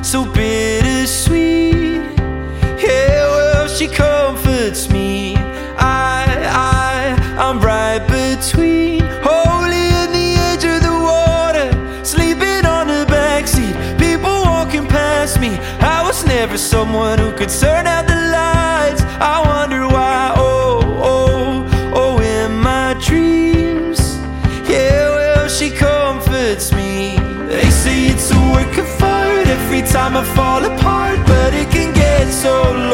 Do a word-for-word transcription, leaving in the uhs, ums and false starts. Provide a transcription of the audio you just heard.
so bittersweet. Yeah, well, she comforts me. I, I, I'm right between, holy in the edge of the water, sleeping on the backseat, people walking past me. I was never someone who could turn out the lights. I wonder why, oh, oh, oh, in my dreams. Yeah, well, she comforts me. They say it's a work of art every time I fall apart, but it can get so long.